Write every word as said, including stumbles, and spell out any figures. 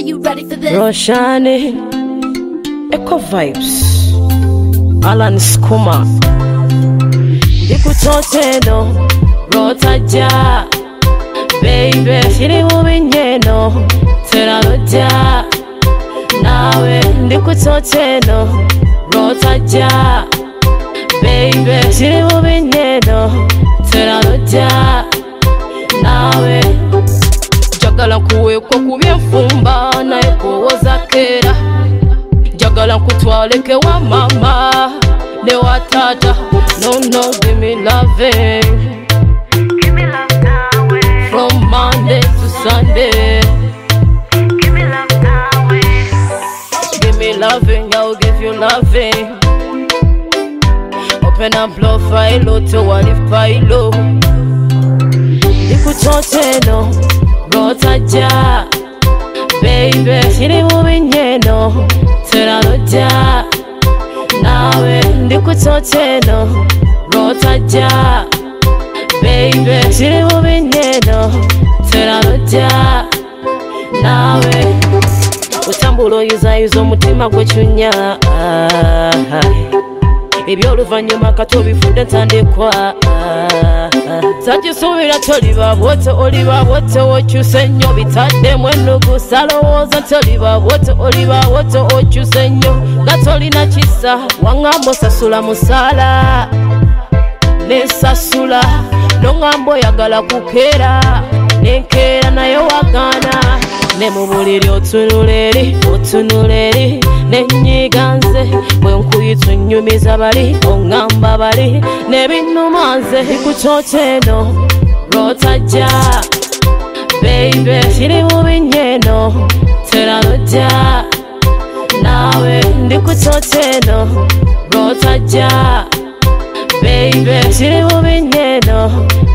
you ready for this? Roshani, Echo Vibes, Alan Skuma, Dikutoteno, Rotaja, baby, Shiri Wubinyeno, Teraroja, Nawe, Dikutoteno, Rotaja, baby, Shiri Wubinyeno, Teraroja, Nawe. Jagala kuwe kwa kubyefumba na ekuwoza kera. Jagala kutwaleke wa mama ne wa tata. No, no, give me loving. Give me love now, way. From Monday to Sunday. Give me love now, way. Give me loving, I'll give you loving. Open up, blow file to one if file. Dikutoteno, Rotaja, baby, Shiri Wubinyeno, Teraroja, Nawe, Dikutoteno, Rotaja, baby, Shiri Wubinyeno, Teraroja, Nawe, Utambulo yuza yuzo mutima gwechunya, ebyoluvanyuma kato bifude ntandikwa. Sajisubira toliba bote oliba bote okyuse nnyo bitaddemu ennugu salowooza toliba bote oliba bote okyuse nnyo nga tolina kisa waŋŋamba osasula musaala nesasula noŋŋamba oyagala kukeera nenkeera naye wagaana ne mu buliri otunula eri otunula eri nenyiga nze bwe nkuyita onnyumiza bali oŋŋamba bali nebinnuma nze Dikutoteno Rotaja, baby, Shiri Wubinyeno, Teraroja, Nawe, Dikutoteno Rotaja, baby, Shiri Wubinyeno,